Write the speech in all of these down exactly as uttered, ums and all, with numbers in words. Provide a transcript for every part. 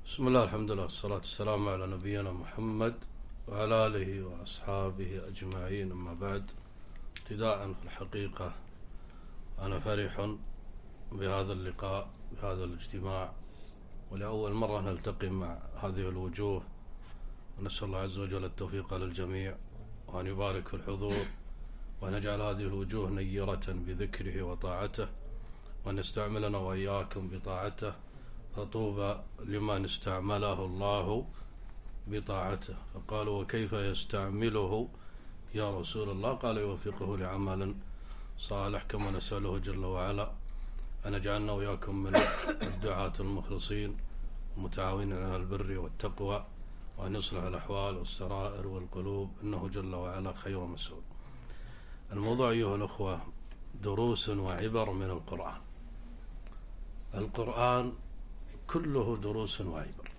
بسم الله، الحمد لله، والصلاة والسلام على نبينا محمد وعلى آله وأصحابه أجمعين. أما بعد، ابتداء في الحقيقة أنا فرح بهذا اللقاء، بهذا الاجتماع، ولأول مرة نلتقي مع هذه الوجوه، ونسأل الله عز وجل التوفيق للجميع، وأن يبارك في الحضور، وأن يجعل هذه الوجوه نيرة بذكره وطاعته، وأن يستعملنا وإياكم بطاعته، فطوبى لمن استعمله الله بطاعته. فقالوا: وكيف يستعمله يا رسول الله؟ قال: يوفقه لعمل صالح، كما نسأله جل وعلا أن يجعلنا وإياكم من الدعاة المخلصين المتعاونين على البر والتقوى، وأن يصلح الأحوال والسرائر والقلوب، إنه جل وعلا خير مسؤول. الموضوع أيها الأخوة دروس وعبر من القرآن. القرآن كله دروس وعبر،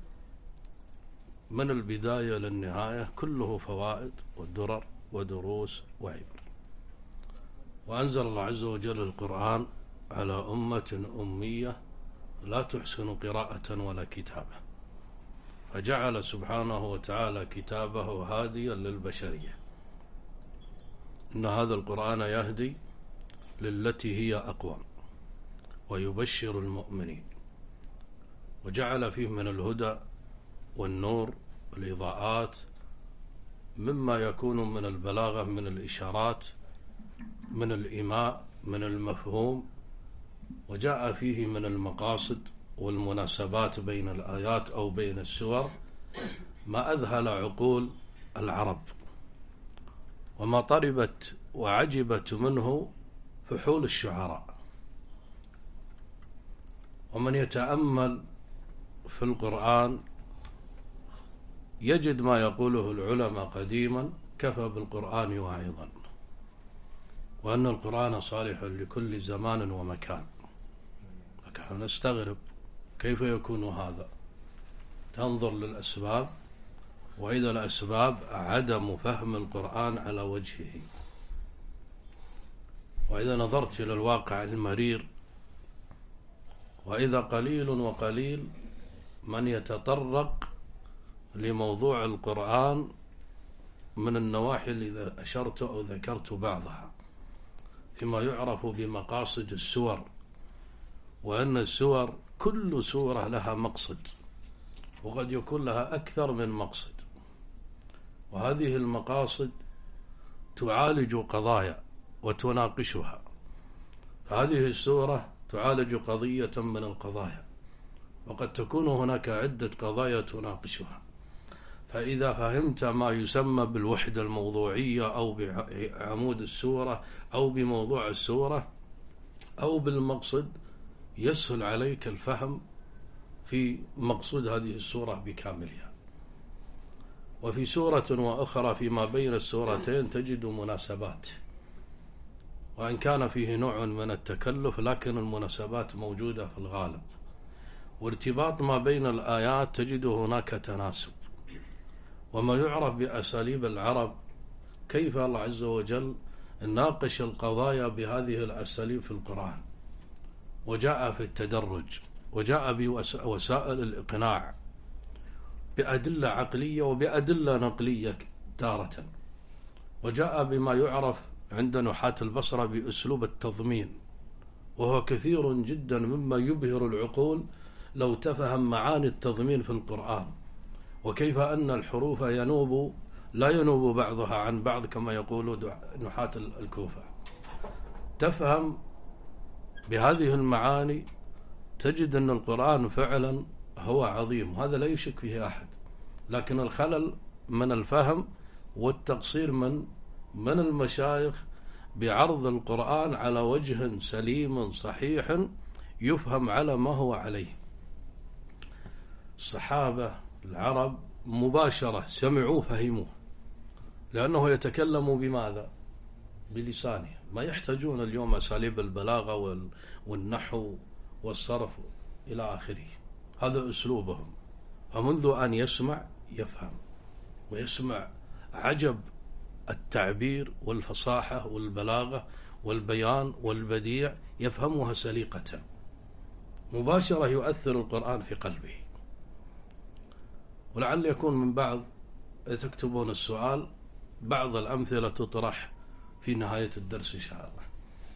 من البداية للنهاية كله فوائد ودرر ودروس وعبر. وأنزل الله عز وجل القرآن على أمة أمية لا تحسن قراءة ولا كتابة، فجعل سبحانه وتعالى كتابه هاديا للبشرية. إن هذا القرآن يهدي للتي هي أقوم ويبشر المؤمنين، وجعل فيه من الهدى والنور والإضاءات مما يكون من البلاغة، من الإشارات، من الإيماء، من المفهوم، وجاء فيه من المقاصد والمناسبات بين الآيات أو بين السور ما أذهل عقول العرب، وما طربت وعجبت منه فحول الشعراء. ومن يتأمل في القرآن يجد ما يقوله العلماء قديما: كفى بالقرآن واعظا، وأن القرآن صالح لكل زمان ومكان. نحن نستغرب كيف يكون هذا، تنظر للأسباب، وإذا الأسباب عدم فهم القرآن على وجهه. وإذا نظرت إلى الواقع المرير، وإذا قليل وقليل من يتطرق لموضوع القرآن من النواحي اللي أشرت أو ذكرت بعضها، فيما يعرف بمقاصد السور، وأن السور كل سورة لها مقصد، وقد يكون لها أكثر من مقصد، وهذه المقاصد تعالج قضايا وتناقشها. هذه السورة تعالج قضية من القضايا، وقد تكون هناك عدة قضايا تناقشها. فإذا فهمت ما يسمى بالوحدة الموضوعية أو بعمود السورة أو بموضوع السورة أو بالمقصد، يسهل عليك الفهم في مقصود هذه السورة بكاملها. وفي سورة وأخرى فيما بين السورتين تجد مناسبات، وإن كان فيه نوع من التكلف لكن المناسبات موجودة في الغالب، وارتباط ما بين الآيات تجد هناك تناسب. وما يعرف بأساليب العرب كيف الله عز وجل ناقش القضايا بهذه الأساليب في القرآن، وجاء في التدرج، وجاء بوسائل الإقناع بأدلة عقلية وبأدلة نقلية تارة، وجاء بما يعرف عند نحاة البصرة بأسلوب التضمين، وهو كثير جدا مما يبهر العقول لو تفهم معاني التضمين في القرآن، وكيف أن الحروف ينوب لا ينوب بعضها عن بعض كما يقول نحاة الكوفة. تفهم بهذه المعاني تجد أن القرآن فعلا هو عظيم، هذا لا يشك فيه أحد، لكن الخلل من الفهم والتقصير من من المشايخ بعرض القرآن على وجه سليم صحيح يفهم على ما هو عليه. الصحابة العرب مباشرة سمعوه فهموه، لأنه يتكلم بماذا؟ بلسانه، ما يحتاجون اليوم أساليب البلاغة والنحو والصرف إلى آخره، هذا أسلوبهم. فمنذ أن يسمع يفهم، ويسمع عجب التعبير والفصاحة والبلاغة والبيان والبديع، يفهمها سليقة مباشرة، يؤثر القرآن في قلبه. ولعل يكون من بعض تكتبون السؤال بعض الأمثلة تطرح في نهاية الدرس إن شاء الله.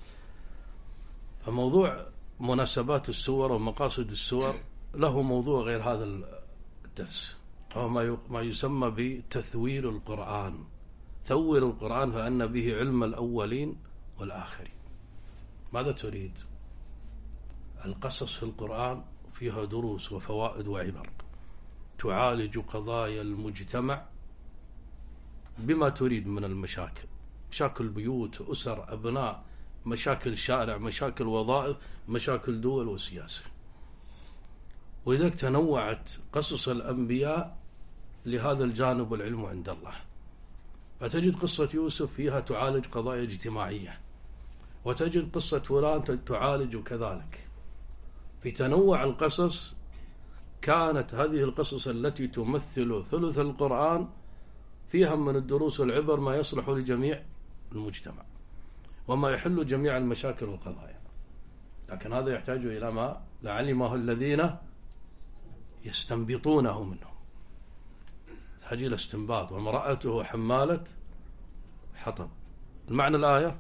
فموضوع مناسبات السور ومقاصد السور له موضوع غير هذا الدرس، هو ما يسمى بتثوير القرآن. ثور القرآن فأن به علم الأولين والآخرين. ماذا تريد؟ القصص في القرآن فيها دروس وفوائد وعبر تعالج قضايا المجتمع بما تريد من المشاكل، مشاكل بيوت، أسر، أبناء، مشاكل شارع، مشاكل وظائف، مشاكل دول وسياسة. وإذا تنوعت قصص الأنبياء لهذا الجانب العلم عند الله، فتجد قصة يوسف فيها تعالج قضايا اجتماعية، وتجد قصة فلان تعالج كذلك. في تنوع القصص كانت هذه القصص التي تمثل ثلث القرآن فيها من الدروس والعبر ما يصلح لجميع المجتمع وما يحل جميع المشاكل والقضايا. لكن هذا يحتاج إلى ما لعلمه الذين يستنبطونه منهم، يحتاج إلى استنباط. وامرأته حمالة حطب، المعنى الآية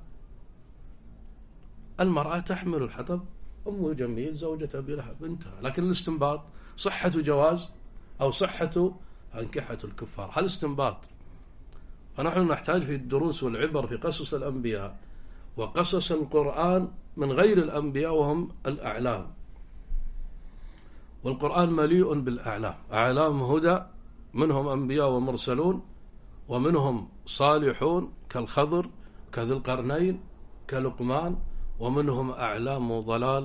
المرأة تحمل الحطب، أم جميل زوجة أبي لهب، انتهى. لكن الاستنباط صحة جواز أو صحة أنكحة الكفار، هذا استنباط. فنحن نحتاج في الدروس والعبر في قصص الأنبياء وقصص القرآن من غير الأنبياء وهم الأعلام. والقرآن مليء بالأعلام، أعلام هدى، منهم أنبياء ومرسلون، ومنهم صالحون كالخضر كذي القرنين كلقمان، ومنهم أعلام ضلال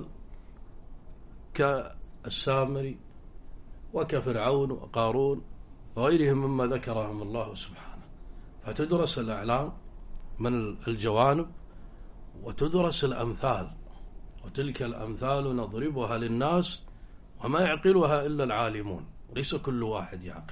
كالسامري وكفرعون وقارون وغيرهم مما ذكرهم الله سبحانه. فتدرس الأعلام من الجوانب وتدرس الأمثال، وتلك الأمثال نضربها للناس وما يعقلها إلا العالمون، ليس كل واحد يعقل.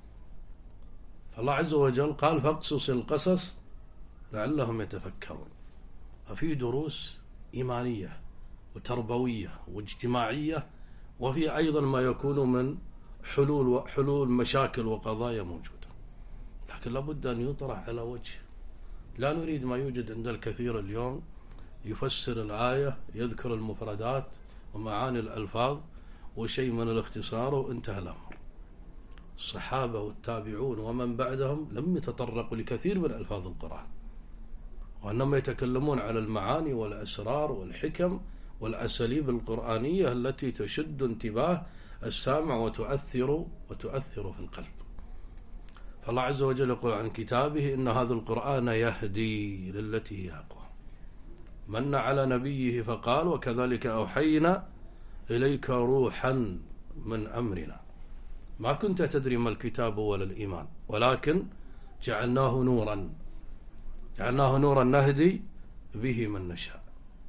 فالله عز وجل قال فاقصص القصص لعلهم يتفكرون. ففي دروس إيمانية وتربوية واجتماعية، وفي أيضا ما يكون من حلول وحلول مشاكل وقضايا موجودة، لكن لابد أن يطرح على وجه. لا نريد ما يوجد عند الكثير اليوم، يفسر الآية، يذكر المفردات ومعاني الألفاظ وشيء من الاختصار وانتهى الأمر. الصحابة والتابعون ومن بعدهم لم يتطرقوا لكثير من ألفاظ القرآن، وإنما يتكلمون على المعاني والأسرار والحكم والأساليب القرآنية التي تشد انتباه السامع وتؤثر وتؤثر في القلب. فالله عز وجل يقول عن كتابه إن هذا القرآن يهدي للتي هي أقوى. من على نبيه فقال وكذلك أوحينا إليك روحا من أمرنا ما كنت تدري ما الكتاب ولا الإيمان ولكن جعلناه نورا جعلناه نورا نهدي به من نشاء.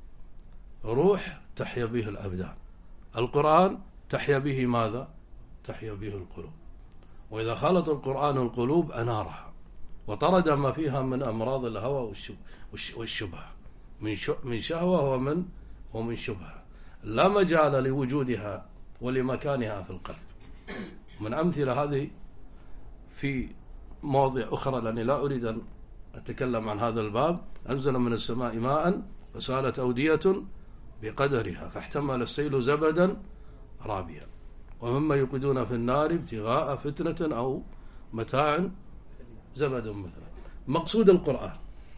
روح تحيا به الأبدان، القرآن تحيا به ماذا؟ تحيا به القلوب. وإذا خلط القرآن القلوب أنارها وطرد ما فيها من أمراض الهوى والشبهة، من شهوة ومن ومن شبهة، لا مجال لوجودها ولمكانها في القلب. من أمثلة هذه في مواضع أخرى، لأني لا أريد أن أتكلم عن هذا الباب. أنزل من السماء ماء فسالت أودية بقدرها فاحتمل السيل زبدا رابيا ومما يوقدون في النار ابتغاء فتنة أو متاع زبد مثلا. مقصود القرآن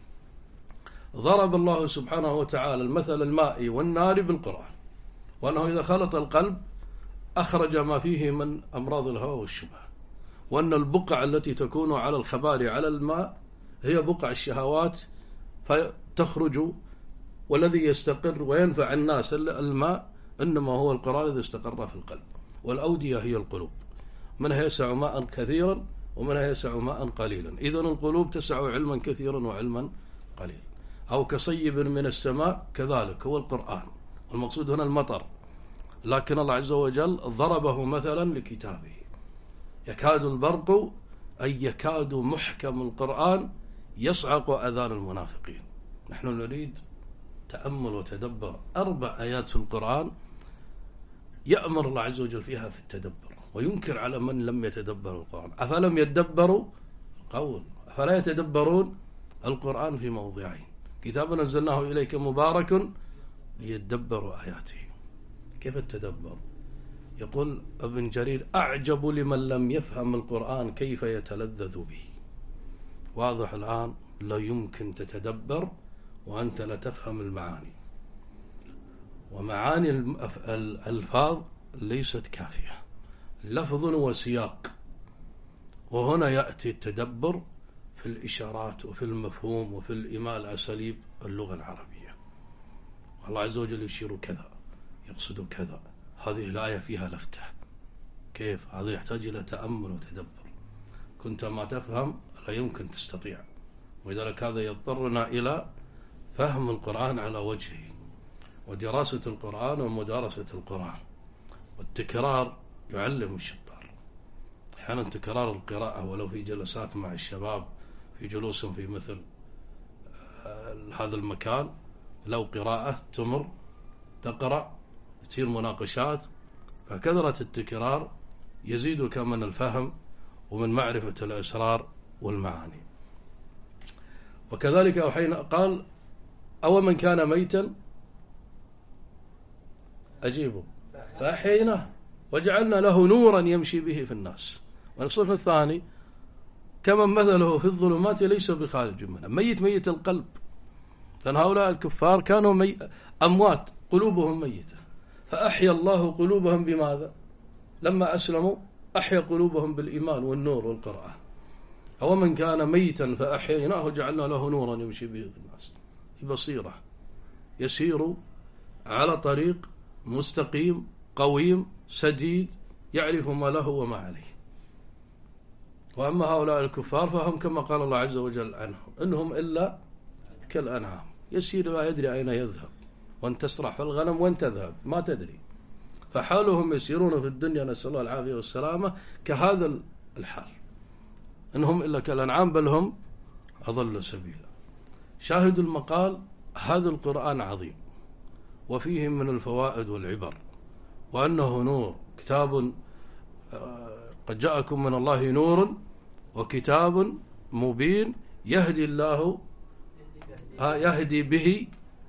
ضرب الله سبحانه وتعالى المثل الماء والنار بالقرآن، وأنه إذا خلط القلب أخرج ما فيه من أمراض الهوى والشبهة، وأن البقع التي تكون على الخبار على الماء هي بقع الشهوات فتخرج، والذي يستقر وينفع الناس الماء إنما هو القرآن إذا استقر في القلب. والأودية هي القلوب، منها يسع ماء كثيرا ومنها يسع ماء قليلا. إذن القلوب تسع علما كثيرا وعلما قليلا. أو كصيب من السماء كذلك هو القرآن، والمقصود هنا المطر، لكن الله عز وجل ضربه مثلا لكتابه. يكاد البرق أي يكاد محكم القرآن يصعق أذان المنافقين. نحن نريد تأمل وتدبر. أربع آيات في القرآن يأمر الله عز وجل فيها في التدبر، وينكر على من لم يتدبر القرآن. أفلم يتدبروا قول أفلا يتدبرون القرآن في موضعين كتاب أنزلناه إليك مبارك ليتدبروا آياته. كيف التدبر؟ يقول ابن جرير أعجب لمن لم يفهم القرآن كيف يتلذذ به. واضح الآن لا يمكن تتدبر وأنت لا تفهم المعاني، ومعاني الألفاظ ليست كافية، لفظ وسياق. وهنا يأتي التدبر في الإشارات وفي المفهوم وفي الإمال أساليب اللغة العربية. الله عز وجل يشير كذا يقصد كذا، هذه الآية فيها لفتة، كيف؟ هذا يحتاج إلى تأمل وتدبر. كنت ما تفهم لا يمكن تستطيع، ولذلك هذا يضطرنا إلى فهم القرآن على وجهه، ودراسة القرآن ومدارسة القرآن. والتكرار يعلم الشطار. أحيانا تكرار القراءة ولو في جلسات مع الشباب، في جلوس في مثل هذا المكان، لو قراءة تمر تقرأ تصير مناقشات، فكثرة التكرار يزيدك من الفهم ومن معرفة الأسرار والمعاني. وكذلك حين قال أو من كان ميتا أجيبه فأحييناه وجعلنا له نورا يمشي به في الناس. والصف الثاني كمن مثله في الظلمات ليس بخارج منها، ميت ميت القلب، لأن هؤلاء الكفار كانوا مي... أموات قلوبهم ميتة، فأحيا الله قلوبهم بماذا؟ لما أسلموا أحيا قلوبهم بالإيمان والنور والقرآن. أو من كان ميتا فأحييناه وجعلنا له نورا يمشي به في الناس، بصيرة يسير على طريق مستقيم قويم سديد يعرف ما له وما عليه. وأما هؤلاء الكفار فهم كما قال الله عز وجل عنهم إنهم إلا كالأنعام يسير لا يدري أين يذهب، وأن تسرح في الغنم وأن تذهب ما تدري. فحالهم يسيرون في الدنيا نسأل الله العافية والسلامة كهذا الحال، إنهم إلا كالأنعام بل هم أضل سبيلا. شاهد المقال هذا القرآن عظيم وفيه من الفوائد والعبر، وأنه نور كتاب قد جاءكم من الله نور وكتاب مبين يهدي الله يهدي به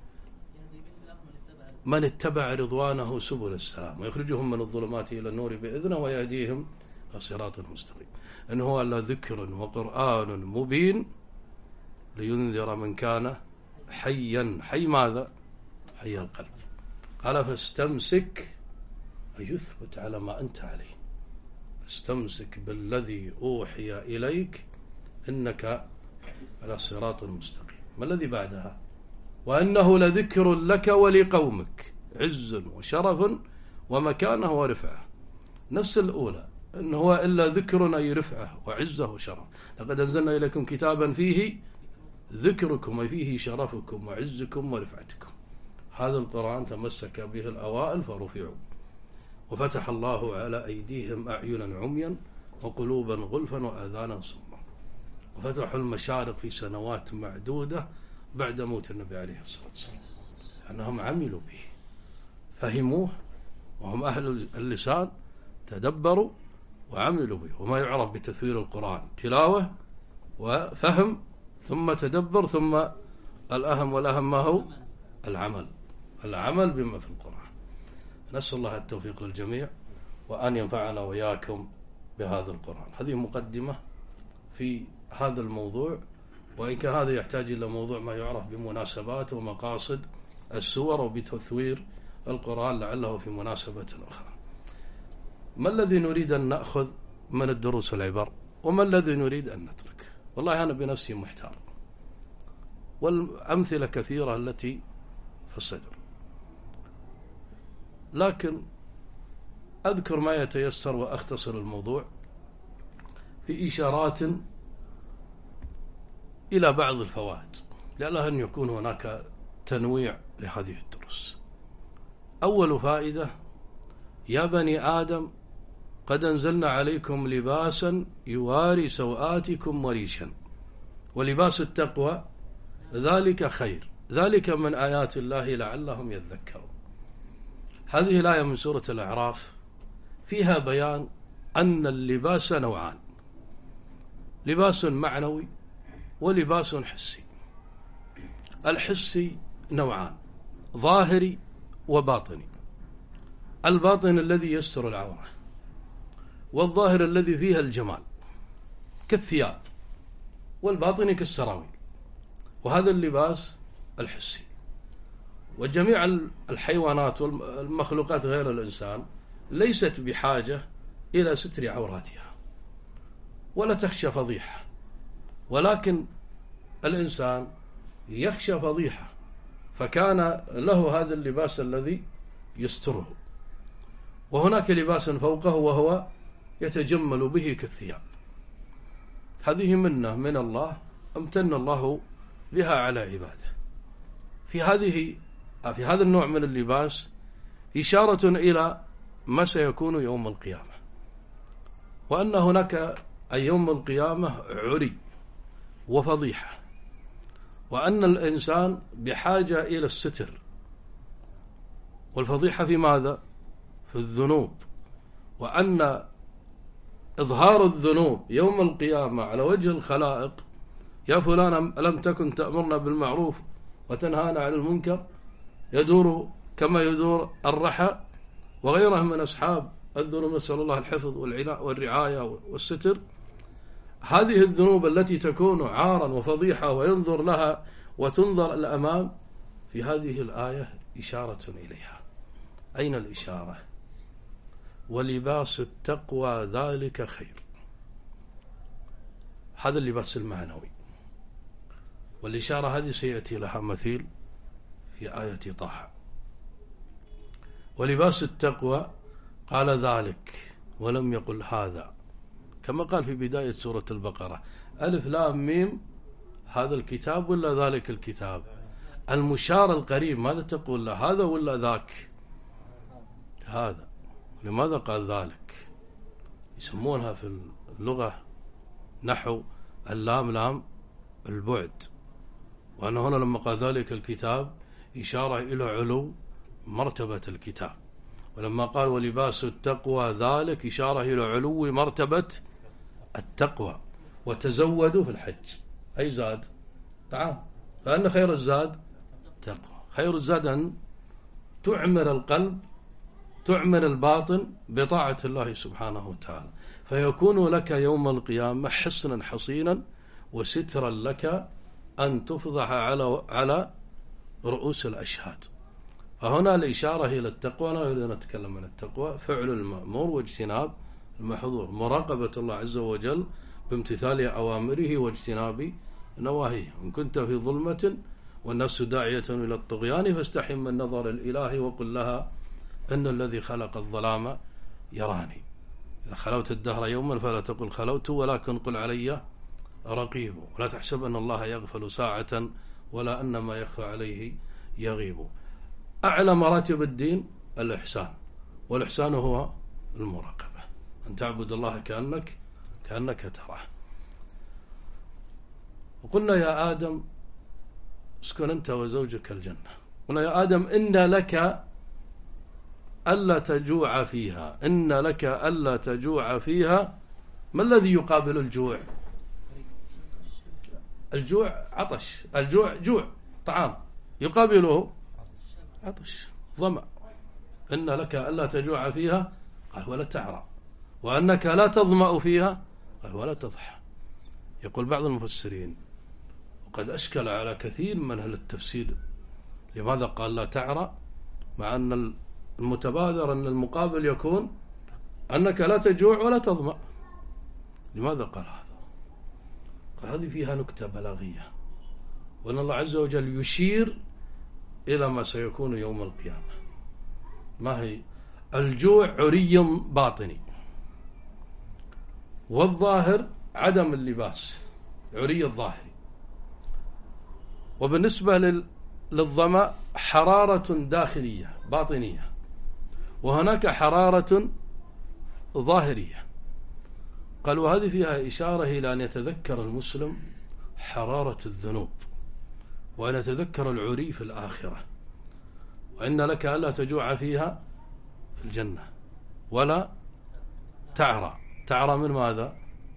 من اتبع رضوانه سبل السلام ويخرجهم من الظلمات إلى النور بإذنه ويهديهم صراط مستقيم. إن هو إلا ذكر وقرآن مبين لينذر من كان حيا. حي ماذا؟ حي القلب. قال فاستمسك أي يثبت على ما أنت عليه، استمسك بالذي أوحي إليك إنك على صراط مستقيم. ما الذي بعدها؟ وأنه لذكر لك ولقومك عز وشرف ومكانه ورفعه. نفس الأولى إن هو إلا ذكر أي رفعه وعزه وشرف. لقد أنزلنا إليكم كتابا فيه ذكركم وفيه شرفكم وعزكم ورفعتكم. هذا القرآن تمسك به الأوائل فرفعوا، وفتح الله على أيديهم أعينا عميا وقلوبا غلفا وآذانا صما، وفتحوا المشارق في سنوات معدودة بعد موت النبي عليه الصلاة والسلام، أنهم عملوا به فهموه، وهم أهل اللسان تدبروا وعملوا به. وما يعرف بتثوير القرآن تلاوة وفهم ثم تدبر، ثم الأهم والأهم ما هو العمل العمل بما في القرآن. نسأل الله التوفيق للجميع وأن ينفعنا وإياكم بهذا القرآن. هذه مقدمة في هذا الموضوع، وإن كان هذا يحتاج إلى موضوع ما يعرف بمناسبات ومقاصد السور وبتثوير القرآن لعله في مناسبة أخرى. ما الذي نريد أن نأخذ من الدروس العبر وما الذي نريد أن نترك؟ والله أنا بنفسي محتار، والأمثلة كثيرة التي في الصدر، لكن أذكر ما يتيسر وأختصر الموضوع في إشارات إلى بعض الفوائد لعله أن يكون هناك تنويع لهذه الدروس. أول فائدة: يا بني آدم قد أنزلنا عليكم لباسا يواري سوآتكم وريشا ولباس التقوى ذلك خير ذلك من آيات الله لعلهم يذكرون. هذه الآية من سورة الأعراف فيها بيان أن اللباس نوعان: لباس معنوي ولباس حسي. الحسي نوعان: ظاهري وباطني. الباطن الذي يستر العورة، والظاهر الذي فيها الجمال كالثياب، والباطن كالسراويل. وهذا اللباس الحسي. وجميع الحيوانات والمخلوقات غير الإنسان ليست بحاجة إلى ستر عوراتها ولا تخشى فضيحة، ولكن الإنسان يخشى فضيحة، فكان له هذا اللباس الذي يستره، وهناك لباس فوقه وهو يتجمل به كالثياب. هذه منة من الله امتن الله بها على عباده. في هذه في هذا النوع من اللباس إشارة إلى ما سيكون يوم القيامة، وأن هناك أي يوم القيامة عري وفضيحة، وأن الإنسان بحاجة إلى الستر. والفضيحة في ماذا؟ في الذنوب، وأن إظهار الذنوب يوم القيامة على وجه الخلائق: يا فلان ألم تكن تأمرنا بالمعروف وتنهانا عن المنكر، يدور كما يدور الرحى وغيره من أصحاب الذنوب، نسأل الله الحفظ والرعاية والستر. هذه الذنوب التي تكون عارا وفضيحة وينظر لها وتنظر الأمام، في هذه الآية إشارة إليها. أين الإشارة؟ ولباس التقوى ذلك خير. هذا اللباس المعنوي، والإشارة هذه سيأتي لها مثيل في آية طه. ولباس التقوى قال ذلك ولم يقل هذا، كما قال في بداية سورة البقرة: ألف لام ميم هذا الكتاب ولا ذلك الكتاب. المشار القريب ماذا تقول له؟ هذا ولا ذاك؟ هذا. لماذا قال ذلك؟ يسمونها في اللغة نحو اللام لام البعد، وأن هنا لما قال ذلك الكتاب إشارة إلى علو مرتبة الكتاب، ولما قال ولباس التقوى ذلك إشارة إلى علو مرتبة التقوى. وتزودوا في الحج، أي زاد؟ تعال، فأن خير الزاد تقوى. خير الزاد أن تعمر القلب، تعمر الباطن بطاعة الله سبحانه وتعالى، فيكون لك يوم القيامة حصنا حصينا وسترا لك أن تفضح على على رؤوس الأشهاد. فهنا الإشارة إلى التقوى. نريد أن نتكلم عن التقوى: فعل المأمور واجتناب المحظور، مراقبة الله عز وجل بامتثال أوامره واجتناب نواهيه. إن كنت في ظلمة والنفس داعية إلى الطغيان فاستحي من نظر الإله وقل لها أن الذي خلق الظلام يراني. إذا خلوت الدهر يوما فلا تقل خلوت، ولكن قل علي رقيب. ولا تحسب أن الله يغفل ساعة ولا أن ما يخفى عليه يغيب. أعلى مراتب الدين الإحسان، والإحسان هو المراقبة، أن تعبد الله كأنك كأنك تراه. وقلنا يا آدم اسكن أنت وزوجك الجنة. قلنا يا آدم إن لك ألا تجوع فيها، إن لك ألا تجوع فيها. ما الذي يقابل الجوع؟ الجوع عطش، الجوع جوع طعام، يقابله عطش ظمأ. إن لك ألا تجوع فيها قال ولا تعرى، وأنك لا تظمأ فيها قال ولا تضحى. يقول بعض المفسرين، وقد أشكل على كثير من أهل التفسير، لماذا قال لا تعرى مع أن المتبادر أن المقابل يكون أنك لا تجوع ولا تظمأ؟ لماذا قال هذا؟ قال هذه فيها نكتة بلاغية، وأن الله عز وجل يشير إلى ما سيكون يوم القيامة. ما هي؟ الجوع عري باطني، والظاهر عدم اللباس عري الظاهري. وبالنسبة للظمأ حرارة داخلية باطنية، وهناك حرارة ظاهرية. قال وهذه فيها إشارة إلى أن يتذكر المسلم حرارة الذنوب، وأن يتذكر العري في الآخرة. وإن لك ألا تجوع فيها في الجنة ولا تعرى، تعرى من ماذا؟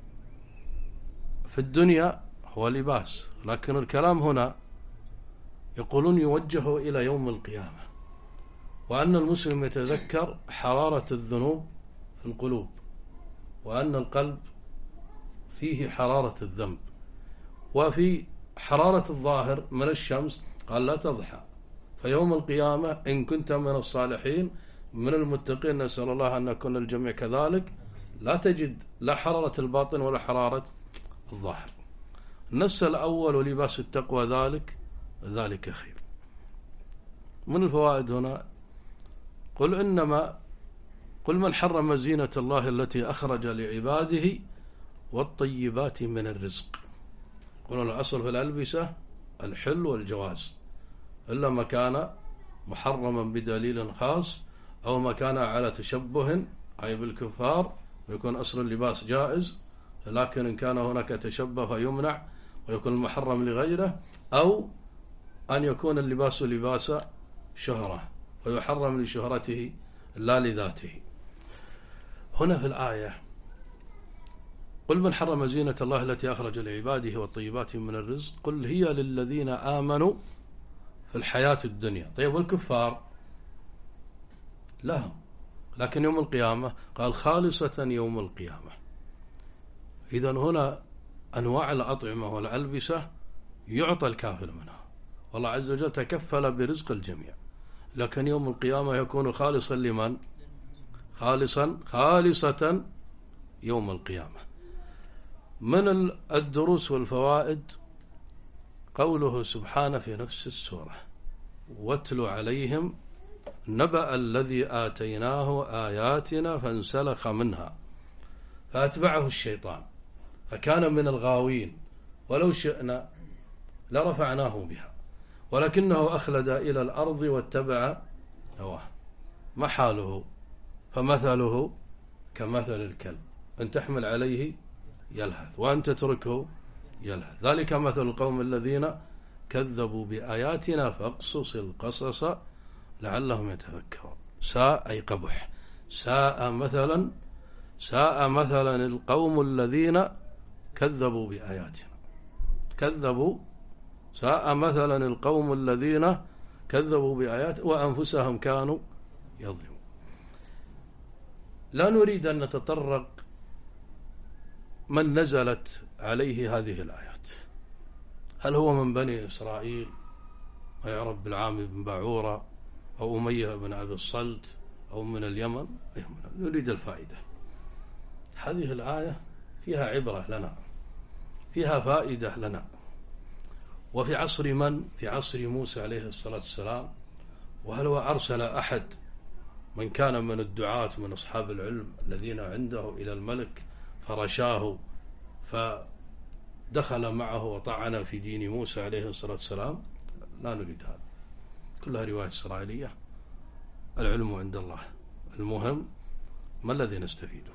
في الدنيا هو لباس، لكن الكلام هنا يقولون يوجه إلى يوم القيامة، وأن المسلم يتذكر حرارة الذنوب في القلوب، وأن القلب فيه حرارة الذنب، وفي حرارة الظاهر من الشمس قال لا تضحى. فيوم القيامة إن كنت من الصالحين من المتقين، نسأل الله أن نكون الجميع كذلك، لا تجد لا حرارة الباطن ولا حرارة الظاهر. النفس الأول ولباس التقوى ذلك ذلك خير. من الفوائد هنا قل إنما قل من حرم زينة الله التي أخرج لعباده والطيبات من الرزق. قلنا الأصل في الألبسة الحل والجواز، إلا ما كان محرما بدليل خاص أو ما كان على تشبه أي بالكفار ويكون أصل اللباس جائز، لكن إن كان هناك تشبه فيمنع ويكون المحرم لغيره، أو أن يكون اللباس لباس شهرة ويحرم لشهرته لا لذاته. هنا في الآية قل من حرم زينة الله التي أخرج لعباده والطيبات من الرزق قل هي للذين آمنوا في الحياة الدنيا. طيب والكفار لهم، لكن يوم القيامة قال خالصة يوم القيامة. إذن هنا أنواع الأطعمة والألبسة يعطى الكافر منها، والله عز وجل تكفل برزق الجميع، لكن يوم القيامة يكون خالصا لمن؟ خالصا خالصة يوم القيامة. من الدروس والفوائد قوله سبحانه في نفس السورة واتل عليهم نبأ الذي آتيناه آياتنا فانسلخ منها فأتبعه الشيطان فكان من الغاوين ولو شئنا لرفعناه بها ولكنه أخلد إلى الأرض واتبع هواه ما حاله فمثله كمثل الكلب أن تحمل عليه يلهث وأن تتركه يلهث ذلك مثل القوم الذين كذبوا بآياتنا فاقصص القصص لعلهم يتفكرون. ساء أي قبح، ساء مثلا ساء مثلا القوم الذين كذبوا بآياتنا كذبوا ساء مثلا القوم الذين كذبوا بآيات وأنفسهم كانوا يظلمون. لا نريد أن نتطرق من نزلت عليه هذه الآيات، هل هو من بني إسرائيل ويعرف بالعام بن باعورة أو أمية بن أبي الصلت أو من اليمن؟ نريد الفائدة. هذه الآية فيها عبرة لنا، فيها فائدة لنا. وفي عصر من؟ في عصر موسى عليه الصلاة والسلام. وهل هو أرسل أحد من كان من الدعاة من أصحاب العلم الذين عنده إلى الملك فرشاه فدخل معه وطعن في دين موسى عليه الصلاة والسلام؟ لا نريد هذا، كلها رواية إسرائيلية. العلم عند الله، المهم ما الذي نستفيده.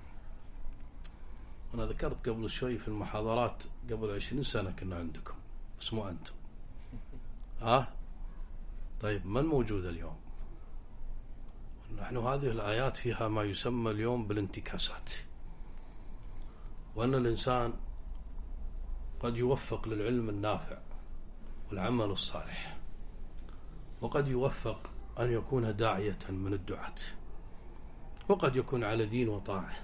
أنا ذكرت قبل شوي في المحاضرات قبل عشرين سنة كنا عندكم، اسمه أنتم ها؟ طيب من موجود اليوم؟ نحن هذه الآيات فيها ما يسمى اليوم بالانتكاسات، وأن الإنسان قد يوفق للعلم النافع والعمل الصالح، وقد يوفق أن يكون داعية من الدعاة، وقد يكون على دين وطاعة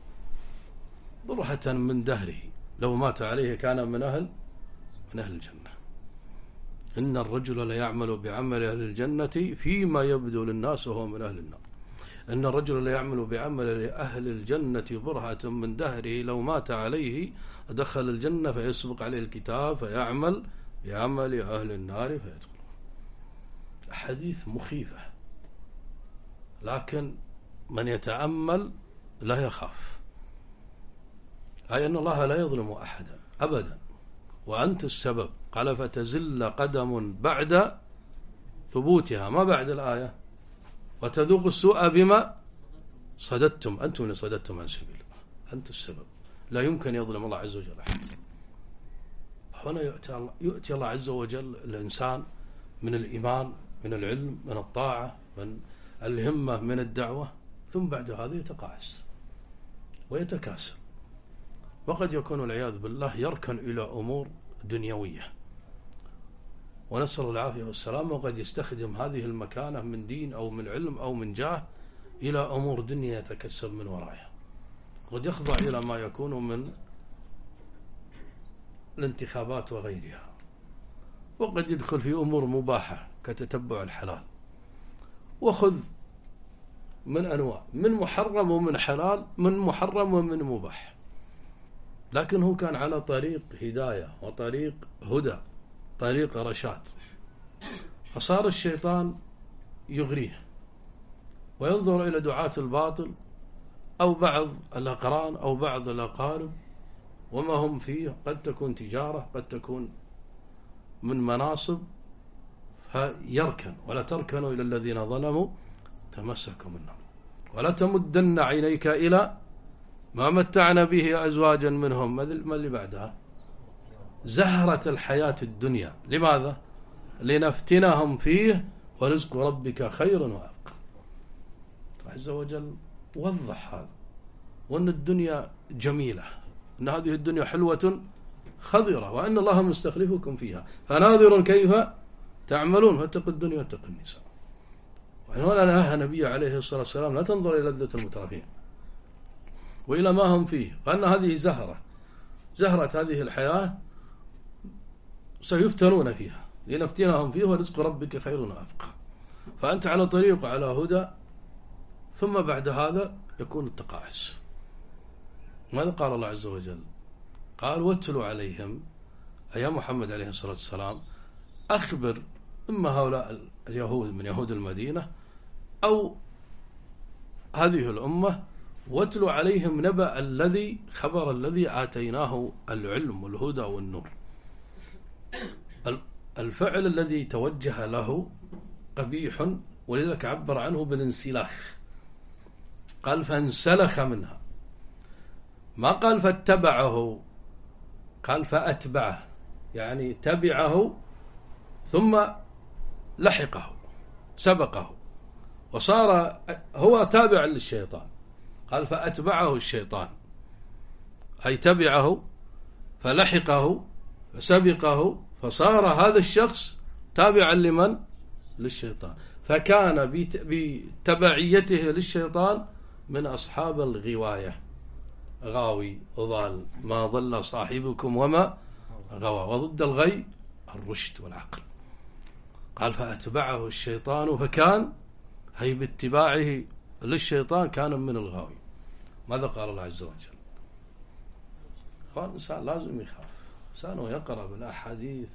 برهة من دهره، لو مات عليه كان من أهل من أهل الجنة. إن الرجل لا يعمل بعمل أهل الجنة فيما يبدو للناس وهو من أهل النار. إن الرجل لا يعمل بعمل أهل الجنة برهة من دهره، لو مات عليه دخل الجنة فيسبق عليه الكتاب فيعمل بعمل أهل النار فيدخل. حديث مخيفة، لكن من يتأمل لا يخاف. أي أن الله لا يظلم أحدا أبدا، وأنت السبب. قال فتزل قدم بعد ثبوتها، ما بعد الآية، وتذوق السوء بما صددتم، أنتم اللي صددتم عن سبيل الله، أنت السبب. لا يمكن يظلم الله عز وجل أحد. هنا يؤتي الله, يؤتي الله عز وجل الإنسان من الإيمان، من العلم، من الطاعة، من الهمة، من الدعوة، ثم بعد هذا يتقاعس ويتكاسل، وقد يكون والعياذ بالله يركن إلى أمور دنيوية، ونسأل العافية والسلام، وقد يستخدم هذه المكانة من دين أو من علم أو من جاه إلى أمور دنيا يتكسب من ورائها، قد يخضع إلى ما يكون من الانتخابات وغيرها، وقد يدخل في أمور مباحة كتتبع الحلال، وخذ من أنواع، من محرم ومن حلال، من محرم ومن مباح، لكن هو كان على طريق هداية وطريق هدى، طريق رشاد، فصار الشيطان يغريه وينظر إلى دعاة الباطل أو بعض الأقران أو بعض الأقارب وما هم فيه، قد تكون تجارة، قد تكون من مناصب، فيركن. ولا تركنوا إلى الذين ظلموا تمسكوا منهم ولا تمدن عينيك إلى ما متعنا به أزواجا منهم. ما اللي بعدها؟ زهرة الحياة الدنيا. لماذا؟ لنفتنهم فيه ورزق ربك خير وأبقى. عز وجل وضح هذا، وأن الدنيا جميلة، أن هذه الدنيا حلوة خضرة، وأن الله مستخلفكم فيها فناظر كيف تعملون، فاتقوا الدنيا واتقوا النساء. وهنا نهى النبي عليه الصلاة والسلام لا تنظر إلى لذة المترفين وإلى ما هم فيه، وأن هذه زهرة، زهرة هذه الحياة سيفتنون فيها لنفتنهم فيه ورزق ربك خير وأبقى. فأنت على طريق على هدى، ثم بعد هذا يكون التقاعس. ماذا قال الله عز وجل؟ قال واتلوا عليهم، أي محمد عليه الصلاة والسلام أخبر إما هؤلاء اليهود من يهود المدينة أو هذه الأمة، واتلوا عليهم نبأ الذي خبر الذي آتيناه العلم والهدى والنور. الفعل الذي توجه له قبيح، ولذلك عبر عنه بالانسلاخ، قال فانسلخ منها، ما قال فاتبعه، قال فأتبعه، يعني تبعه ثم لحقه سبقه وصار هو تابع للشيطان. قال فأتبعه الشيطان، أي تبعه فلحقه فسبقه، فصار هذا الشخص تابعا لمن؟ للشيطان، فكان بتبعيته للشيطان من أصحاب الغواية، غاوي ضال، ما ضل صاحبكم وما غوى، وضد الغي الرشد والعقل. قال فأتبعه الشيطان، فكان هي باتباعه للشيطان كان من الغاوي. ماذا قال الله عز وجل؟ قال الإنسان لازم يخاف، إنسانه يقرأ بالأحاديث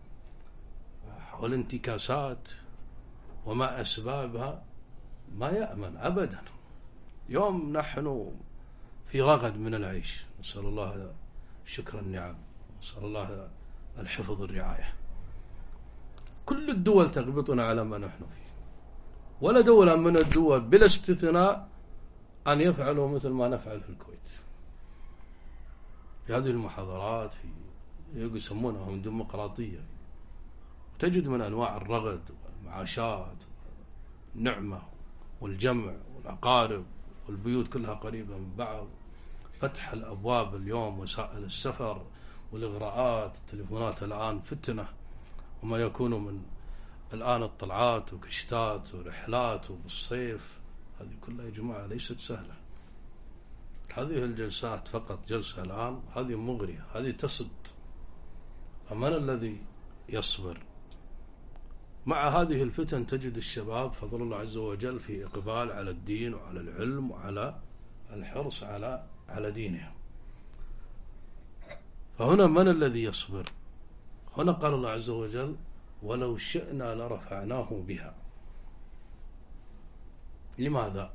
والانتكاسات وما أسبابها ما يأمن أبدا. يوم نحن في رغد من العيش، نسأل الله شكر النعم، نسأل الله الحفظ والرعاية. كل الدول تغبطنا على ما نحن فيه، ولا دولة من الدول بلا استثناء أن يفعلوا مثل ما نفعل في الكويت في هذه المحاضرات، في يسمونها من ديمقراطية، تجد من أنواع الرغد والمعاشات والنعمة والجمع والأقارب والبيوت كلها قريبة من بعض، فتح الأبواب اليوم، وسائل السفر والإغراءات، التليفونات الآن فتنة، وما يكون من الآن الطلعات وكشتات ورحلات وبالصيف، هذه كلها يا جماعة ليست سهلة. هذه الجلسات فقط جلسة الآن هذه مغرية، هذه تصد. فمن الذي يصبر مع هذه الفتن؟ تجد الشباب فضل الله عز وجل في إقبال على الدين وعلى العلم وعلى الحرص على على دينهم. فهنا من الذي يصبر؟ هنا قال الله عز وجل ولو شئنا لرفعناه بها. لماذا؟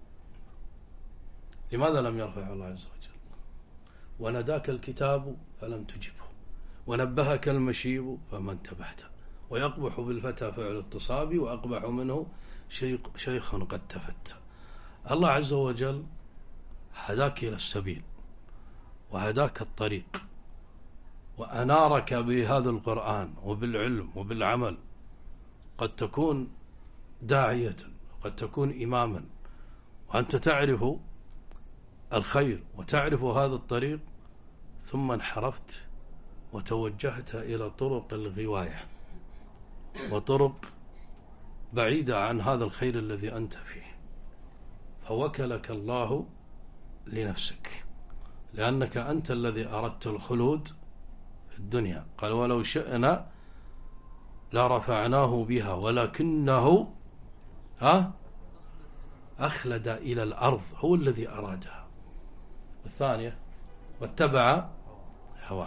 لماذا لم يرفع الله عز وجل؟ ونداك الكتاب فلم تجبه، ونبهك المشيب فما انتبهت، ويقبح بالفتى فعل التصابي، وأقبح منه شيخ قد تفت. الله عز وجل هداك إلى السبيل وهداك الطريق وأنارك بهذا القرآن وبالعلم وبالعمل. قد تكون داعية، قد تكون إماما، وأنت تعرف الخير وتعرف هذا الطريق، ثم انحرفت وتوجهت إلى طرق الغواية وطرق بعيدة عن هذا الخير الذي أنت فيه، فوكلك الله لنفسك، لأنك أنت الذي أردت الخلود في الدنيا. قال ولو شئنا لرفعناه بها ولكنه ها أخلد إلى الأرض، هو الذي أرادها. والثانية واتبع هواه.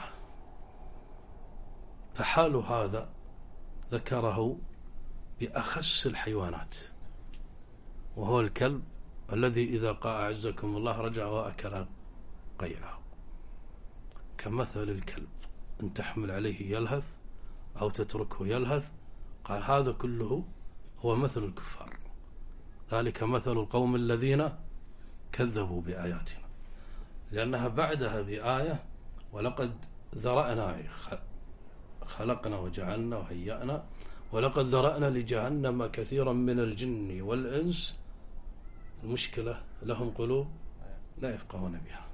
فحال هذا ذكره بأخس الحيوانات، وهو الكلب الذي إذا قاء أعزكم الله رجع وأكل قيعه، كمثل الكلب إن تحمل عليه يلهث أو تتركه يلهث. قال هذا كله هو مثل الكفار، ذلك مثل القوم الذين كذبوا بآياتنا، لأنها بعدها بآية ولقد ذرأنا خلقنا وجعلنا وهيأنا ولقد ذرأنا لجهنم كثيرا من الجن والإنس. المشكلة لهم قلوب لا يفقهون بها،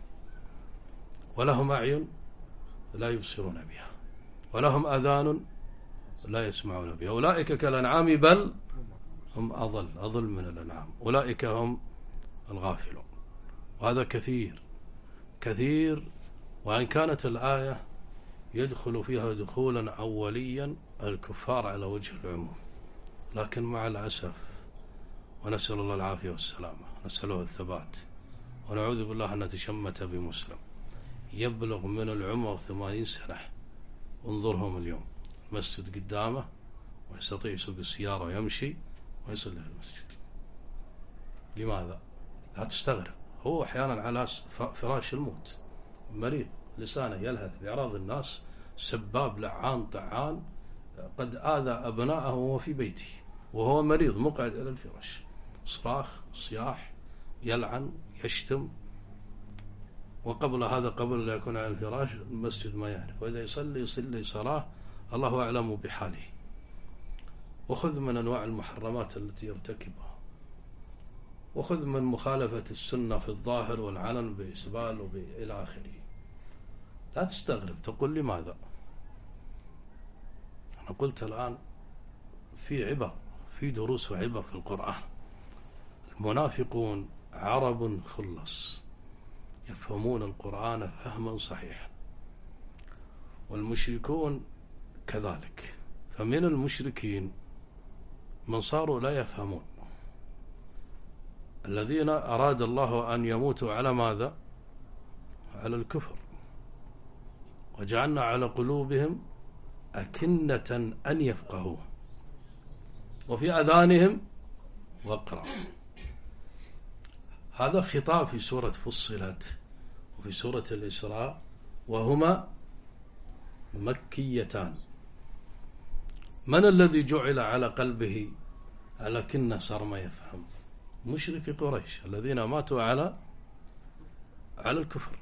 ولهم أعين لا يبصرون بها، ولهم أذان لا يسمعون بها. أولئك كالأنعام بل هم أضل أضل من الأنعام، أولئك هم الغافلون. وهذا كثير كثير، وإن كانت الآية يدخل فيها دخولا أوليا الكفار على وجه العموم، لكن مع الأسف، ونسأل الله العافية والسلامة، نسأله الثبات، ونعوذ بالله أن نتشمت بمسلم يبلغ من العمر ثمانين سنة، انظرهم اليوم المسجد قدامه ويستطيع يسوق السيارة ويمشي ويصل إلى المسجد. لماذا؟ لا تستغرب، هو أحيانا على فراش الموت، مريض، لسانه يلهث بأعراض الناس، سباب لعان طعان، قد آذى أبناءه وهو في بيته وهو مريض مقعد على الفراش، صراخ صياح، يلعن يشتم. وقبل هذا قبل لا يكون على الفراش المسجد ما يعرف، وإذا يصلي يصلي صلاة الله أعلم بحاله. وخذ من أنواع المحرمات التي يرتكبها، وخذ من مخالفة السنة في الظاهر والعلن بإسبال وإلى آخره. لا تستغرب، تقول لماذا؟ أنا قلت الآن في عبر، في دروس وعبر في القرآن. المنافقون عرب خلص يفهمون القرآن فهما صحيحا، والمشركون كذلك. فمن المشركين من صاروا لا يفهمون، الذين أراد الله أن يموتوا على ماذا؟ على الكفر، وجعلنا على قلوبهم أكنة أن يفقهوه وفي أذانهم وقرا. هذا خطاب في سورة فصلت وفي سورة الإسراء، وهما مكيتان. من الذي جعل على قلبه على كنة صار ما يفهم؟ مشرك قريش الذين ماتوا على على الكفر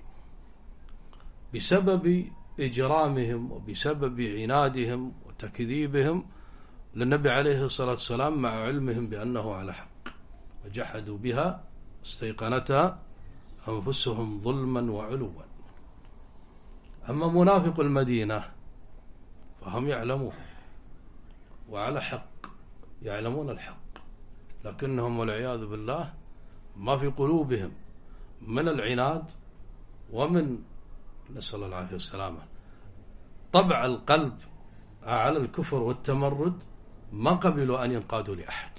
بسبب إجرامهم وبسبب عنادهم وتكذيبهم للنبي عليه الصلاة والسلام، مع علمهم بأنه على حق، وجحدوا بها استيقنتها أنفسهم ظلما وعلوا. أما منافق المدينة فهم يعلمون وعلى حق، يعلمون الحق، لكنهم والعياذ بالله ما في قلوبهم من العناد ومن، نسأل الله العافية والسلامة، طبع القلب على الكفر والتمرد، ما قبلوا أن ينقادوا لأحد.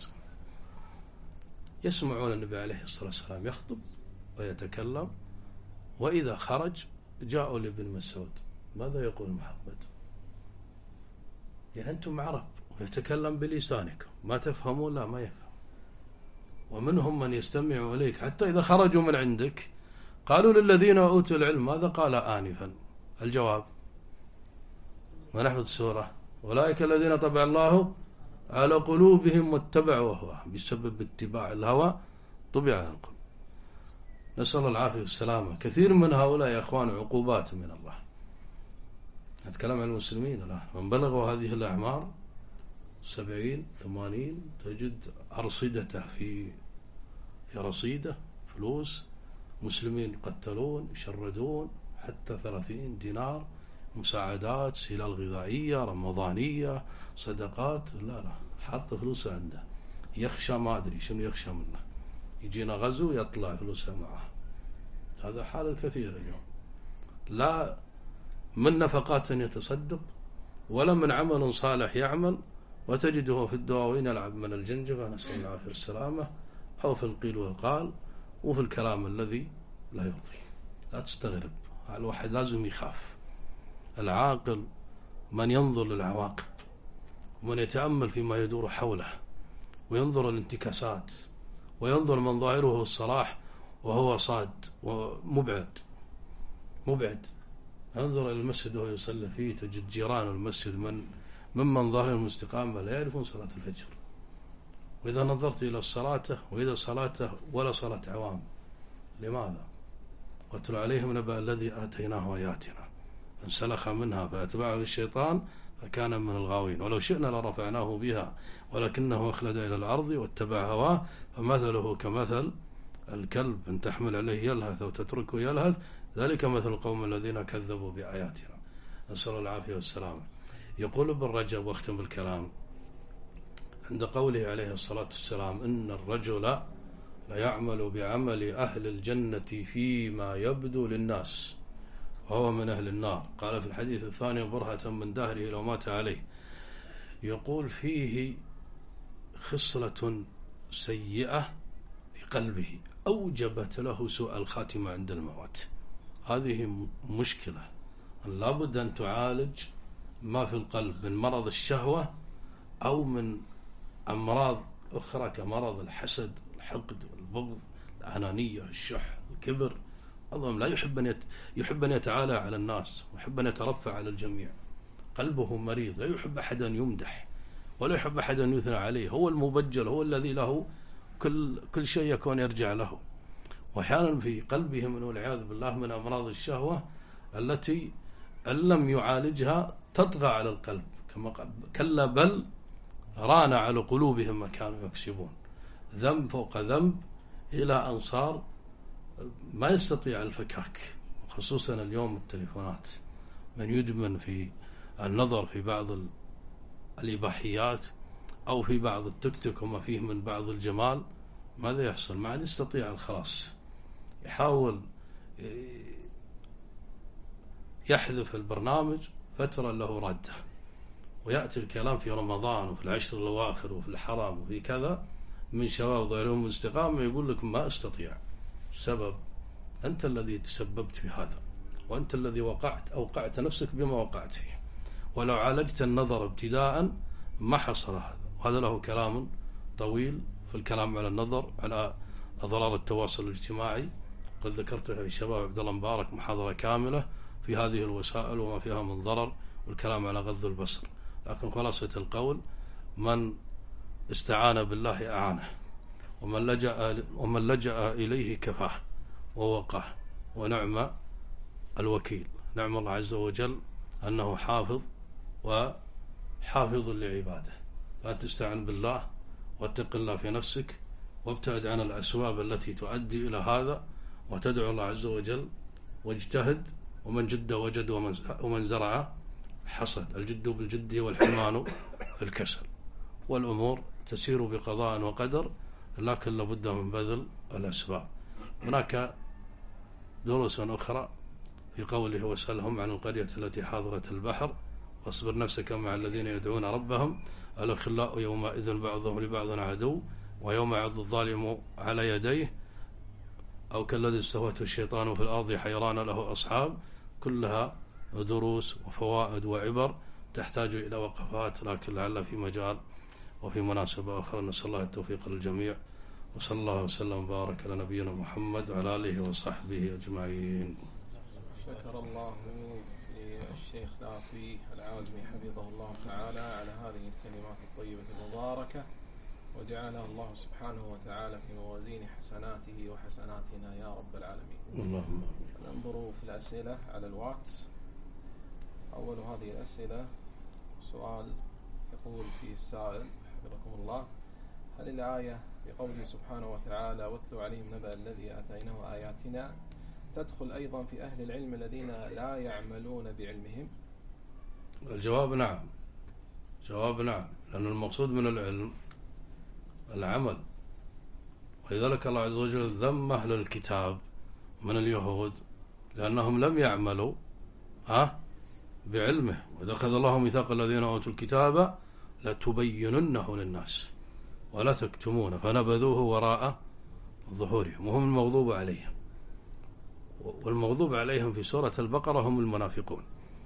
يسمعون النبي عليه الصلاة والسلام يخطب ويتكلم، وإذا خرج جاءوا لابن مسعود ماذا يقول محمد؟ يعني أنتم عرب ويتكلم بلسانكم ما تفهمون؟ لا ما يفهم. ومنهم من يستمع إليك حتى إذا خرجوا من عندك قالوا للذين أوتوا العلم ماذا قال آنفا؟ الجواب ما نحفظ السورة، أولئك الذين طبع الله على قلوبهم واتبعوا أهواءهم، بسبب اتباع الهوى طبع على القلوب. نسأل الله العافية والسلامة. كثير من هؤلاء يا أخوان عقوبات من الله. نتكلم عن المسلمين الآن، من بلغوا هذه الأعمار سبعين ثمانين تجد أرصدته في في رصيده فلوس مسلمين يقتلون يشردون حتى ثلاثين دينار مساعدات، سلال غذائية رمضانية، صدقات. لا لا، حط فلوسه عنده، يخشى ما أدري شنو يخشى منه، يجينا غزو يطلع فلوسه معه. هذا حال الكثير اليوم، لا من نفقات يتصدق ولا من عمل صالح يعمل، وتجده في الدواوين يلعب من الجنجبة نسأل الله العافية والسلامة، أو في القيل والقال، وفي الكلام الذي لا يرضي. لا تستغرب، الواحد لازم يخاف. العاقل من ينظر للعواقب، ومن يتأمل فيما يدور حوله، وينظر الانتكاسات، وينظر من ظاهره الصلاح وهو صاد ومبعد مبعد. انظر إلى المسجد وهو يصلي فيه، تجد جيران المسجد من ممن ظاهر المستقامة لا يعرفون صلاة الفجر، وإذا نظرت إلى الصلاة وإذا صلاته ولا صلاة عوام. لماذا؟ واتل عليهم نبأ الذي آتيناه آياتنا فانسلخ منها فأتبعه الشيطان فكان من الغاوين، ولو شئنا لرفعناه بها ولكنه أخلد إلى الأرض واتبع هواه فمثله كمثل الكلب إن تحمل عليه يلهث أو تتركه يلهث، ذلك مثل القوم الذين كذبوا بآياتنا. نسأل العافية والسلامة. يقول ابن رجب، واختم بالكلام، عند قوله عليه الصلاة والسلام إن الرجل ليعمل بعمل أهل الجنة فيما يبدو للناس وهو من أهل النار. قال في الحديث الثاني برهة من دهره لو مات عليه. يقول فيه خصلة سيئة في قلبه أوجبت له سوء الخاتمة عند الموت. هذه مشكلة لابد أن تعالج ما في القلب من مرض الشهوة أو من أمراض أخرى كمرض الحسد، الحقد، البغض، الأنانية، الشح، الكبر. الله لا يحب أن يحب أن يتعالى على الناس، ويحب أن يترفع على الجميع. قلبه مريض، لا يحب أحد أن يمدح ولا يحب أحد أن يثنى عليه. هو المبجل، هو الذي له كل كل شيء يكون يرجع له. وأحيانا في قلبه من والعياذ بالله من أمراض الشهوة التي إن لم يعالجها تطغى على القلب، كما قال كلا بل ران على قلوبهم ما كانوا يكسبون. ذنب فوق ذنب إلى أن صار ما يستطيع الفكاك. خصوصا اليوم التليفونات، من يدمن في النظر في بعض الإباحيات أو في بعض التيك توك وما فيه من بعض الجمال، ماذا يحصل؟ ما عاد يستطيع الخلاص، يحاول يحذف البرنامج فترة له ردة، ويأتي الكلام في رمضان وفي العشر الأواخر وفي الحرام وفي كذا من شباب ظاهرهم الاستقامة يقول لك ما أستطيع. سبب أنت الذي تسببت في هذا، وأنت الذي وقعت أوقعت نفسك بما وقعت فيه. ولو عالجت النظر ابتداء ما حصل هذا. وهذا له كلام طويل في الكلام على النظر، على أضرار التواصل الاجتماعي، قد ذكرتها في شباب عبد الله مبارك محاضرة كاملة في هذه الوسائل وما فيها من ضرر، والكلام على غض البصر. لكن خلاصة القول من استعان بالله أعانه، ومن لجأ, ومن لجأ إليه كفاه ووقاه، ونعم الوكيل. نعم الله عز وجل أنه حافظ وحافظ لعباده. فأنت تستعن بالله واتق الله في نفسك، وابتعد عن الأسباب التي تؤدي إلى هذا، وتدعو الله عز وجل واجتهد. ومن جد وجد ومن زرع حصد. الجد بالجد والحرمان في الكسل. والأمور تسير بقضاء وقدر، لكن لابد من بذل الأسباب. هناك دروس أخرى في قوله وسألهم عن القرية التي حاضرت البحر واصبر نفسك مع الذين يدعون ربهم الأخلاء يومئذ بعضهم لبعض عدو ويوم يعض الظالم على يديه أو كالذي استهوته الشيطان في الأرض حيران له أصحاب. كلها دروس وفوائد وعبر تحتاج إلى وقفات، لكن لعل في مجال وفي مناسبة أخرى. نسأل الله التوفيق للجميع، وصلى الله وسلم وبارك على نبينا محمد وعلى آله وصحبه أجمعين. شكر الله للشيخ لافي العازمي حفظه الله تعالى على هذه الكلمات الطيبة المباركة، وجعلها الله سبحانه وتعالى في موازين حسناته وحسناتنا يا رب العالمين. اللهم ننظر في الأسئلة على الواتس. أول هذه الأسئلة سؤال يقول فيه السائل حفظكم الله: هل الآية بقوله سبحانه وتعالى واتل عليهم نبأ الذي آتيناه آياتنا تدخل أيضا في أهل العلم الذين لا يعملون بعلمهم؟ الجواب نعم، جواب نعم، لأن المقصود من العلم العمل، ولذلك الله عز وجل ذم أهل الكتاب من اليهود لأنهم لم يعملوا ها بعلمه، وإذا أخذ الله ميثاق الذين أوتوا الكتاب لتبيننه للناس ولا تكتمونه فنبذوه وراء ظهورهم وهم المغضوب عليهم. والمغضوب عليهم في سورة البقرة هم المنافقون.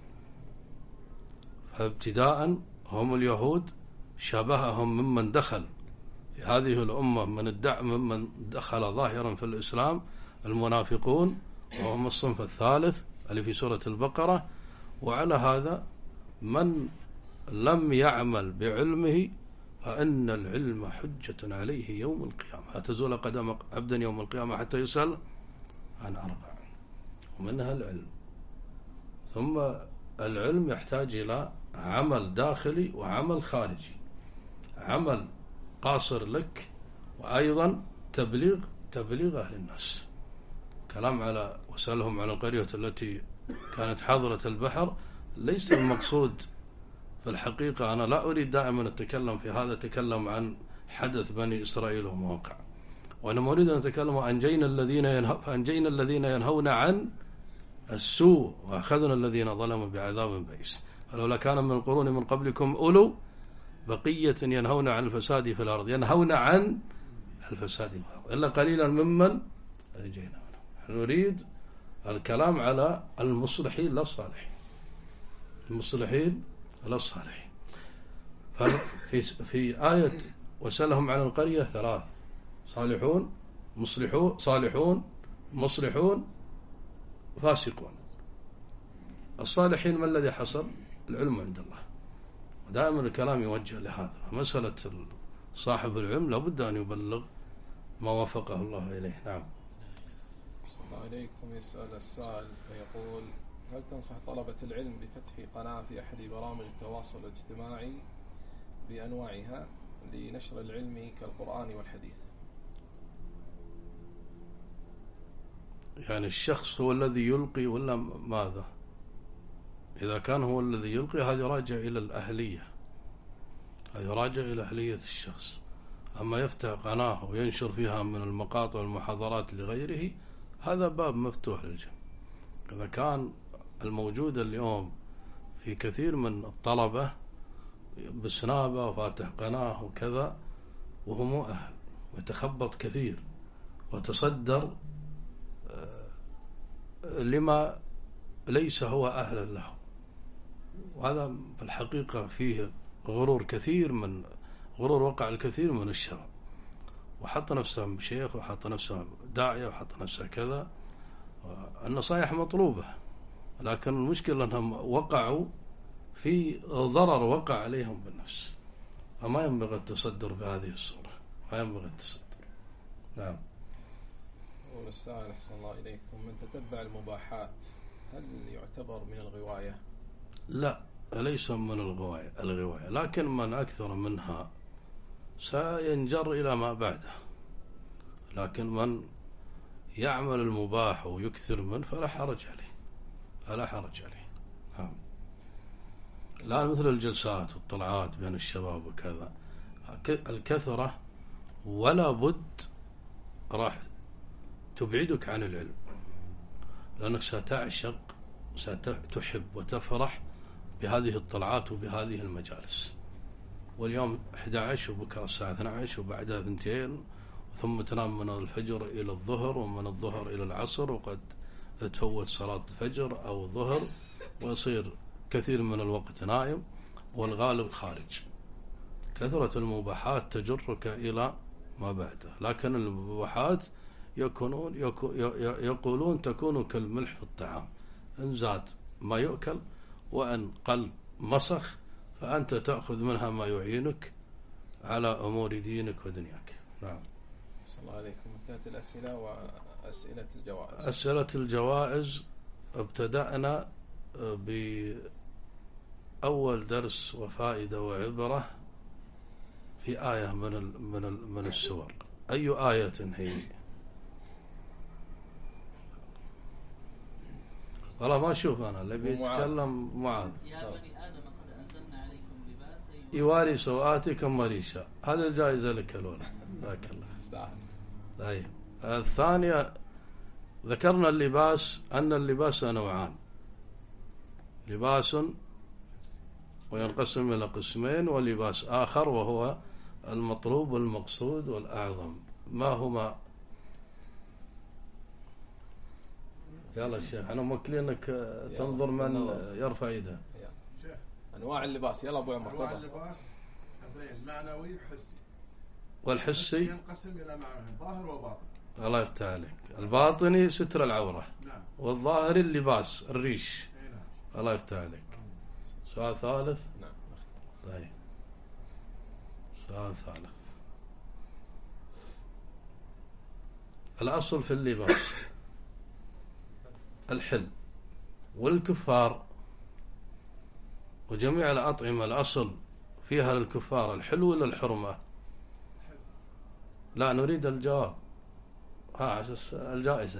فابتداء هم اليهود شبههم ممن دخل في هذه الأمة من الدع ممن دخل ظاهرا في الإسلام المنافقون، وهم الصنف الثالث اللي في سورة البقرة. وعلى هذا من لم يعمل بعلمه فإن العلم حجة عليه يوم القيامة، لا تزول قدم عبد يوم القيامة حتى يسأل عن أربع، ومنها العلم. ثم العلم يحتاج إلى عمل داخلي وعمل خارجي، عمل قاصر لك وأيضا تبليغ تبليغ أهل الناس. كلام على وسألهم عن القرية التي كانت حاضرة البحر ليس المقصود في الحقيقة. أنا لا أريد دائما أتكلم في هذا، أتكلم عن حدث بني إسرائيل ومواقع، وأنا أريد أن أتكلم عن أنجينا الذين ينهو فأنجينا الذين ينهون عن السوء وأخذنا الذين ظلموا بعذاب بئيس. فلولا كان من القرون من قبلكم أولو بقية ينهون عن الفساد في الأرض، ينهون عن الفساد في الأرض إلا قليلا ممن أنجينا. نريد الكلام على المصلحين لا الصالحين، المصلحين لا الصالحين. ففي في آية وسألهم عن القرية ثلاث: صالحون مصلحون صالحون مصلحون فاسقون. الصالحين ما الذي حصل؟ العلم عند الله، ودائما الكلام يوجه لهذا. مسألة صاحب العلم لابد أن يبلغ ما وفقه الله إليه. نعم. الله عليكم. يسأل السائل فيقول: هل تنصح طلبة العلم بفتح قناة في أحد برامج التواصل الاجتماعي بأنواعها لنشر العلم كالقرآن والحديث؟ يعني الشخص هو الذي يلقي ولا ماذا؟ إذا كان هو الذي يلقي هذا راجع إلى الأهلية، هذا راجع إلى أهلية الشخص. أما يفتح قناة وينشر فيها من المقاطع والمحاضرات لغيره، هذا باب مفتوح للجميع. إذا كان الموجود اليوم في كثير من الطلبة بسنابة وفاتح قناة وكذا وهو مو أهل، ويتخبط كثير وتصدر لما ليس هو أهلا له، وهذا في الحقيقة فيه غرور كثير من غرور وقع الكثير من الشباب، وحط نفسه شيخ وحط نفسه داعية وحط نفسه كذا. النصائح مطلوبة، لكن المشكلة أنهم وقعوا في ضرر وقع عليهم بالنفس، فما ينبغي التصدر بهذه الصورة، ما ينبغي التصدر. نعم. يقول السائل: أحسن الله إليكم، من تتبع المباحات هل يعتبر من الغواية؟ لا، ليس من الغواية الغواية لكن من أكثر منها سينجر إلى ما بعده. لكن من يعمل المباح ويكثر منه فلا حرج عليه، فلا حرج عليه. نعم. لا مثل الجلسات والطلعات بين الشباب وكذا، الكثرة ولا بد راح تبعدك عن العلم، لأنك ستعشق ستحب وتفرح بهذه الطلعات وبهذه المجالس. واليوم أحد عشر وبكرة الساعة اثنتي عشرة وبعدها اثنتين، ثم تنام من الفجر إلى الظهر ومن الظهر إلى العصر، وقد تفوت صلاة الفجر أو الظهر ويصير كثير من الوقت نائم والغالب خارج. كثرة المباحات تجرك إلى ما بعده، لكن المباحات يكونون يقولون تكون كالملح في الطعام، إن زاد ما يؤكل وإن قل مسخ، فأنت تأخذ منها ما يعينك على أمور دينك ودنياك. نعم. صلى الله عليكم. انتهت الأسئلة وأسئلة الجوائز. أسئلة الجوائز ابتدأنا بأول درس وفائدة وعبرة في آية من من من السور. أي آية هي؟ والله ما أشوف أنا اللي بيتكلم معاذ. يا بني آدم قد أنزلنا عليكم لباسا يواري سوآتكم وريشا، هذا الجائزة لك الأولى. ذاك الله. طيب الثانية، ذكرنا اللباس أن اللباس نوعان، لباس وينقسم إلى قسمين، ولباس آخر وهو المطلوب والمقصود والأعظم. ما هما؟ يلا الشيخ، أنا موكلينك تنظر من يرفع يده. أنواع اللباس. يلا أبو عمر. أنواع اللباس اثنين، معنوي وحسي. والحسي ينقسم إلى معنوي ظاهر وباطن. الله يفتح عليك. الباطني ستر العورة. نعم. والظاهر اللباس الريش. نعم. الله يفتح عليك. سؤال ثالث. نعم. طيب سؤال ثالث. الأصل في اللباس الحل، والكفار وجميع الأطعمة الأصل فيها للكفار الحل ولا الحرمة؟ لا نريد الجواب. ها عشان الجائزة.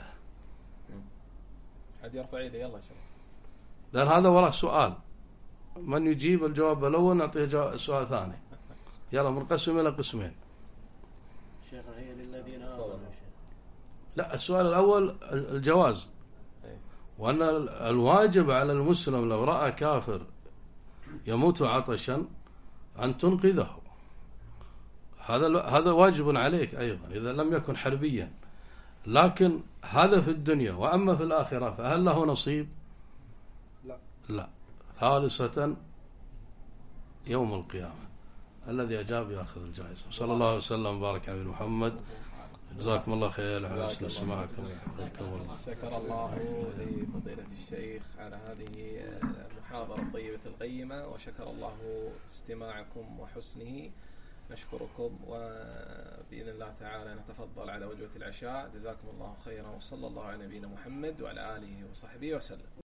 حد يرفع يده. يلا شباب. لأن هذا وراه سؤال، من يجيب الجواب الأول نعطيه سؤال ثاني. يلا منقسم إلى قسمين. شيخ هي للذين آمنوا. لا السؤال الأول الجواز، وأن الواجب على المسلم لو رأى كافر يموت عطشا أن تنقذه. هذا هذا واجب عليك أيضا إذا لم يكن حربيا. لكن هذا في الدنيا، وأما في الآخرة فهل له نصيب؟ لا. لا. ثالثة يوم القيامة الذي أجاب يأخذ الجائزة. صلى الله عليه وسلم وبارك على محمد. جزاكم الله خير على حسن استماعكم. شكر الله لفضيلة الشيخ على هذه المحاضرة الطيبة القيمة، وشكر الله استماعكم وحسنه. نشكركم، وبإذن الله تعالى نتفضل على وجبة العشاء. جزاكم الله خيرا، وصلى الله على نبينا محمد وعلى آله وصحبه وسلم.